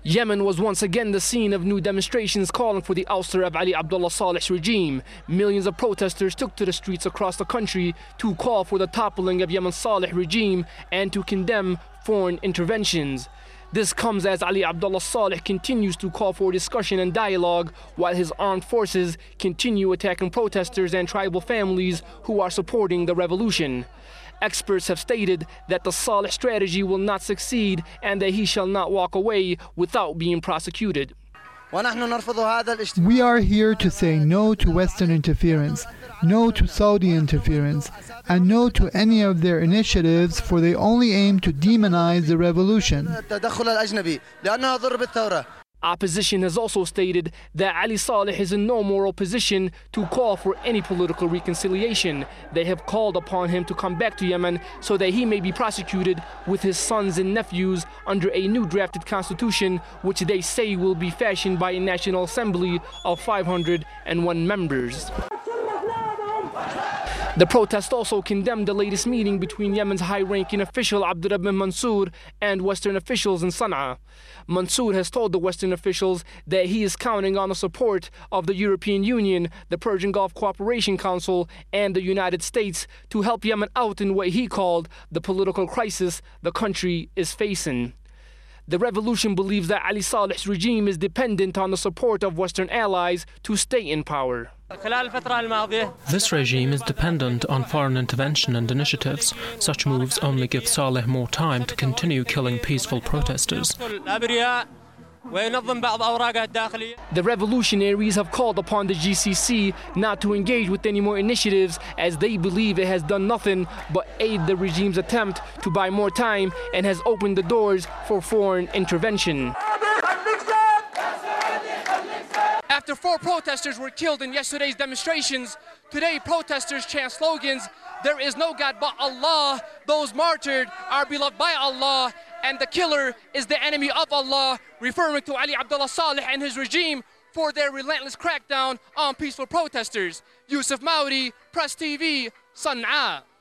Yemen was once again the scene of new demonstrations calling for the ouster of Ali Abdullah Saleh's regime. Millions of protesters took to the streets across the country to call for the toppling of Yemen's Saleh regime and to condemn foreign interventions. This comes as Ali Abdullah Saleh continues to call for discussion and dialogue while his armed forces continue attacking protesters and tribal families who are supporting the revolution. Experts have stated that the Saleh strategy will not succeed and that he shall not walk away without being prosecuted. We are here to say no to Western interference, no to Saudi interference, and no to any of their initiatives, for they only aim to demonize the revolution. Opposition has also stated that Ali Saleh is in no moral position to call for any political reconciliation. They have called upon him to come back to Yemen so that he may be prosecuted with his sons and nephews under a new drafted constitution, which they say will be fashioned by a National Assembly of 501 members. The protest also condemned the latest meeting between Yemen's high-ranking official Abdurrahman Mansour and Western officials in Sana'a. Mansour has told the Western officials that he is counting on the support of the European Union, the Persian Gulf Cooperation Council, and the United States to help Yemen out in what he called the political crisis the country is facing. The revolution believes that Ali Saleh's regime is dependent on the support of Western allies to stay in power. This regime is dependent on foreign intervention and initiatives. Such moves only give Saleh more time to continue killing peaceful protesters. The revolutionaries have called upon the GCC not to engage with any more initiatives, as they believe it has done nothing but aid the regime's attempt to buy more time and has opened the doors for foreign intervention. After 4 protesters were killed in yesterday's demonstrations, today protesters chant slogans, "There is no God but Allah, those martyred are beloved by Allah, and the killer is the enemy of Allah," referring to Ali Abdullah Saleh and his regime for their relentless crackdown on peaceful protesters. Yusuf Maudi, Press TV, Sana'a.